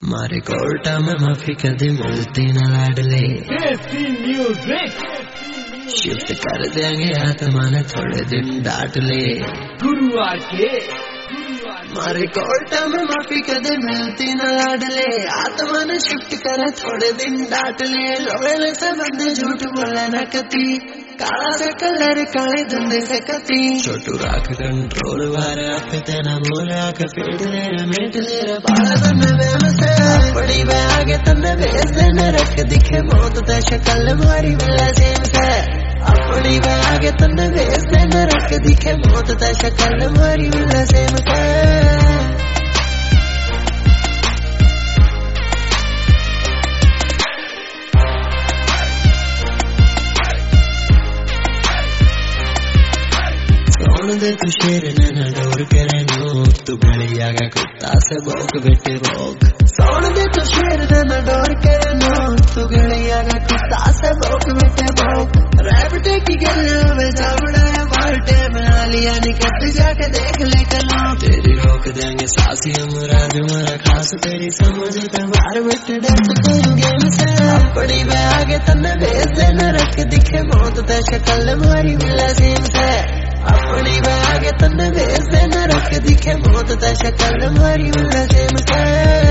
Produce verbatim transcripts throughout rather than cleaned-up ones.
मारे कोर्टा में माफी कदे मिलती न लाडले शिफ्ट कर देंगे आत्मा ने थोड़े दिन डांट ले गुरुवार के मारे कोर्टा में माफी कदे मिलती न लाडले आत्मा ने शिफ्ट करे थोड़े दिन डांट ले लोहे से बंदे झूठ बोले न कती काला से कलर काले धंधे से कती छोटू राख कंट्रोल वारे आप तेना बोले आके पेट ले रे मेट ले रे बाला तन्ने बेम से बड़ी बे आगे तन्ने बेस दे न रख दिखे मौत ते शक्ल मारी मिला सेम से अपनी बे आगे तन्ने बेस दे न रख दिखे मौत ते शक्ल मारी मिला सेम से दे तू शेर नैना डोर करे नो तू गली आगा कुत्ता से भौंक बेटे भौंक सोन दे तू शेर नैना डोर करे नो तू गली आगा कुत्ता से भौंक बेटे भौंक रैपटे की गले में जावड़ा है बाल्टे में आलिया निकट जाके देख ले कलो तेरी रोक देंगे सासी हमारा तुम्हारा खास तेरी समझ तबार बेटे डांस करूं गेम से अपनी में आगे तन्ने भेज देना रख दिखे मौत ते शक्ल मारी मिला सेम से अपनी आगे तन्ने भेज देना रख दिखे मौत ते शक्ल मारी मिला सेम से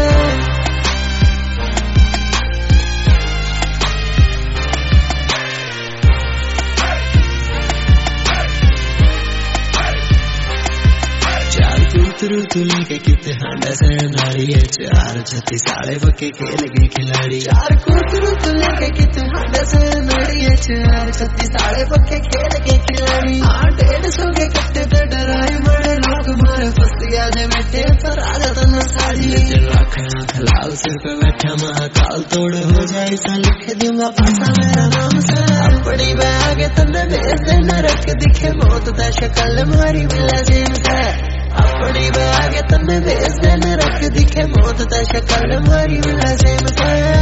तुरु तुले के किते हांडा से नारी है चार छत्ती साले बके खेल के खिलाड़ी चार कुतरु तुले के किते हांडा से नारी है चार छत्ती साले बके खेल के खिलाड़ी आ डेढ़ सौ के कट्टे पे डराए बड़े लोग मारे फसिया दे बैठे पर आजा तन्ना साड़ी रखना खलाल सिर पे बैठा महाकाल तोड़ हो जाए सा लिख दूंगा पासा मेरा नाम से अपनी बैग तन्ने भेज देना रख दिखे मौत ते शक्ल मारी मिला सेम से अपनी बैग तन्ने भेज देना रख दिखे मौत ते शक्ल मारी मिला सेम से।